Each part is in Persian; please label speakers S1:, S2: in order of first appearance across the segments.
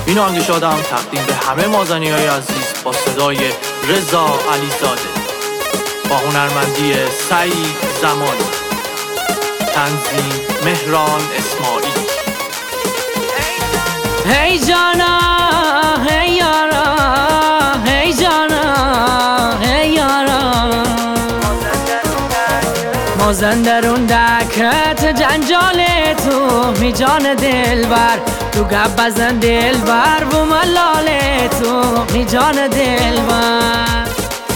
S1: این آهنگ شادم تقدیم به همه مازنی‌های عزیز با صدای رضا علیزاده، با هنرمندی سعید زمانی، تنظیم مهران اسماعیل.
S2: هی جانا هی یارا، هی جانا هی یارا، مازن درون دکت جنجال تو می جان دلبر، تو گب بزن دلبر و ملال تو می جان دلبر.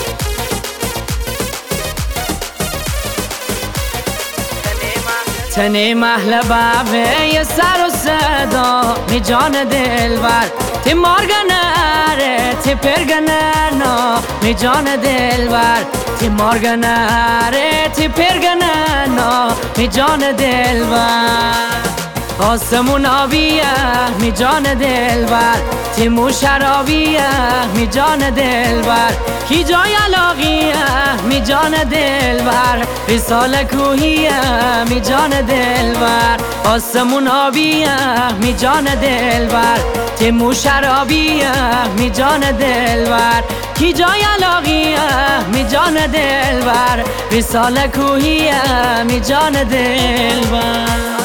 S2: تنی محل بابه یه سر و صدا می جان دلبر، تی مارگنره تی پرگننا می جان دلبر، تی مارگنره تی پرگننا می جان دلبر. آسمون آبیه می جان دلبر، تی موشرابیه می جان دلبر، کی جای علاقیه می جان دلبر، وصال کوهیه می جان دلبر. آسمون آبیه می جان دلبر، تی موشرابیه می جان دلبر، کی جای علاقیه می جان دلبر، وصال کوهیه می جان دلبر.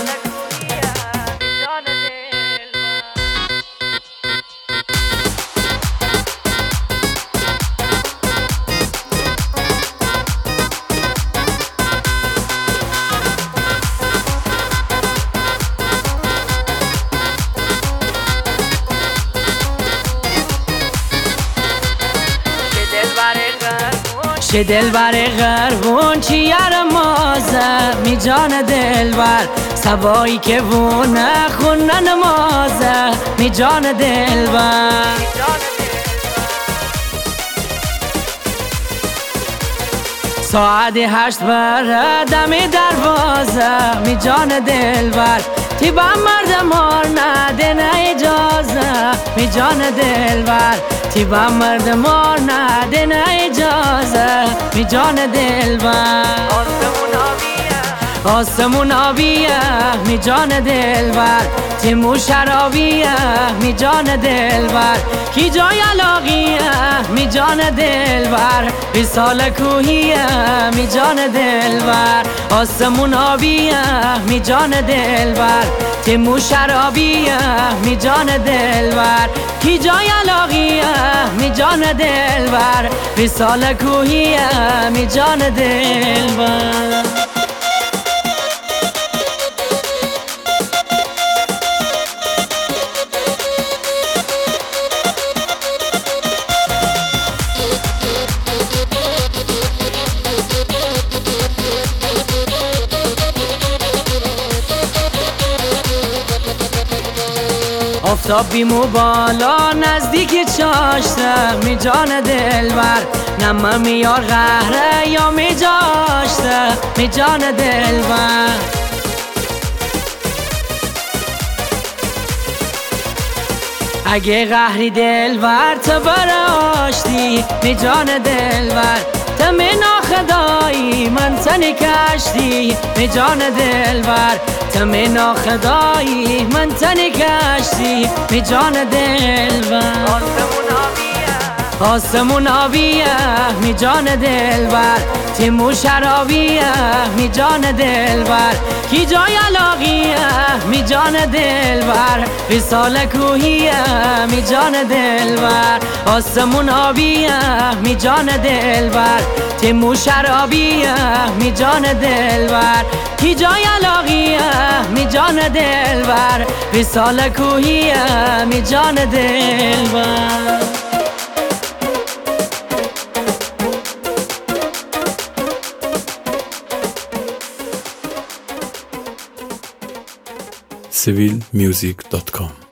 S2: چه دلبر غربون چی یار مازه می جان دلبر، سوایی که وونه خونه نمازه می جان دلبر. ساعت 8 بره دم دروازه می جان دلبر، تی با مردمار نده نه اجازه می جان دلبر، تی با مردمار نده نه اجازه می جان دلبر. آسمون آبیه می جان دلبر، تی موشرابیه می جان دلبر، کی جای علاقیه می جان دلبر، وصال کوهیه می جان دلبر. آسمون آبیه می جان دلبر، تی موشرابیه می جان دلبر، کی جای علاقیه می جان دلبر، وصال کوهیه می جان دلبر. آفتاب بیمو بالا نزدیک چاشته می جان دلبر، نمه میار قهره یا می جاشته می جان دلبر. اگه قهری دلبر تو براشتی می جان دلبر، تمه ناخدایی من تنی کشتی می جان دلبر، تمه ناخدایی من تنی کشتی می جان دلبر. آسمون آبیه می جان دلبر، تی موشرابیه می جان دلبر، کی جای علاقیه می جان دلبر، وصال کوهیه می جان دلبر. آسمون آبیه می جان دلبر، تی موشرابیه می جان دلبر، کی جای علاقیه می جان دلبر، وصال کوهیه می جان دلبر.
S3: civilmusic.com